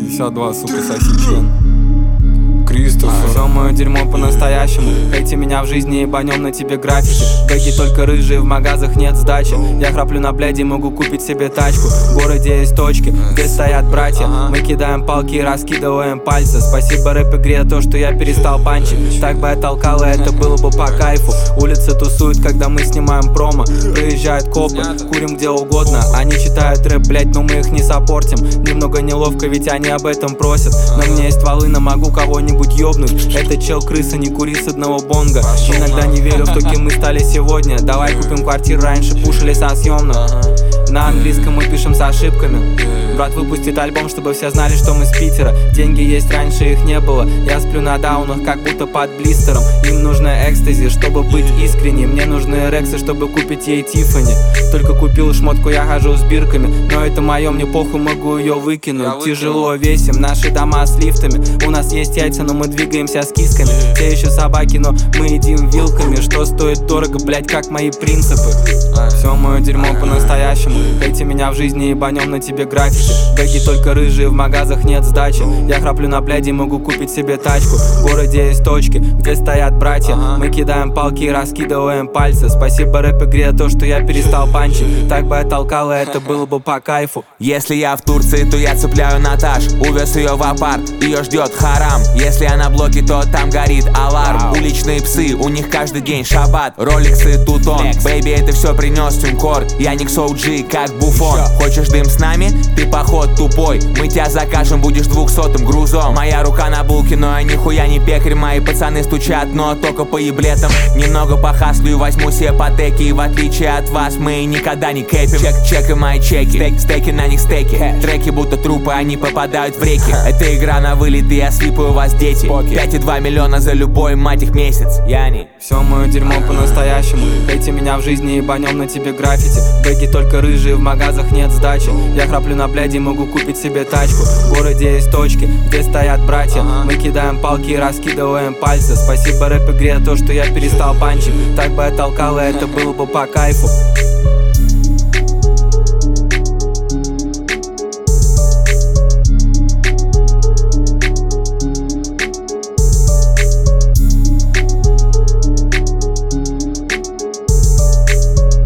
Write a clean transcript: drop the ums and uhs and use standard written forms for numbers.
52, сука, соси член. Кристофер. Все мое дерьмо по-настоящему. Эти меня в жизни ебанем на тебе граффити. Бэги только рыжие, в магазах нет сдачи. Я храплю на бляде, могу купить себе тачку. В городе есть точки, где стоят братья. Мы кидаем палки и раскидываем пальцы. Спасибо рэп-игре, то, что я перестал панчить. Так бы я толкал, и это было бы по кайфу. Улицы тусуют, когда мы снимаем промо. Проезжают копы, курим где угодно. Они читают рэп, блять, но мы их не саппортим. Немного неловко, ведь они об этом просят. На мне есть волына, могу кого-нибудь ёбнуть. Это чел крыса, не кури с одного бонга. Иногда не верю в то, кем мы стали сегодня. Давай купим квартиру, раньше пушили со съемным. На английском мы пишем с ошибками. Брат выпустит альбом, чтобы все знали, что мы с Питера. Деньги есть, раньше их не было. Я сплю на даунах, как будто под блистером. Им нужно экстази, чтобы быть искренним. Мне нужны рексы, чтобы купить ей Тиффани. Только купил шмотку, я хожу с бирками. Но это мое, мне похуй, могу ее выкинуть. Тяжело весим, наши дома с лифтами. У нас есть яйца, но мы двигаемся с кисками. Все еще собаки, но мы едим вилками. Что стоит дорого, блять, как мои принципы. Все мое дерьмо по-настоящему. Эти меня в жизни ебанем на тебе граффити. Бэги только рыжие, в магазах нет сдачи. Я храплю на бляде, могу купить себе тачку. В городе есть точки, где стоят братья. Мы кидаем палки и раскидываем пальцы. Спасибо рэп-игре, то, что я перестал панчить. Так бы я толкал, и это было бы по кайфу. Если я в Турции, то я цепляю Наташ. Увез ее в апарт, ее ждет харам. Если я на блоке, то там горит аларм. Уличные псы, у них каждый день шаббат. Роликсы, тутон, бэйби, это все принес тюнкорд. Я Никс OG, как Буфон. Хочешь дым с нами? Ты поход тупой. Мы тебя закажем, будешь 200-м грузом. Моя рука на булке, но я нихуя не пекарь. Мои пацаны стучат, но только по еблетам. Немного похаслю и возьму себе патеки. И в отличие от вас, мы никогда не кэпим. Чек и мои чеки, стеки на них стеки. Треки будто трупы, они попадают в реки. Это игра на вылет, и я слипаю вас, дети. 5,2 миллиона за любой, мать их, месяц. Яни. Все мое дерьмо по-настоящему. Эти меня в жизни ебанем на тебе граффити. Бэги только рыжие, в магазах нет сдачи. Я храплю на бляде, могу купить себе тачку. В городе есть точки, где стоят братья. Мы кидаем палки и раскидываем пальцы. Спасибо рэп-игре, то, что я перестал панчить. Так бы я толкал, и это было бы по кайфу.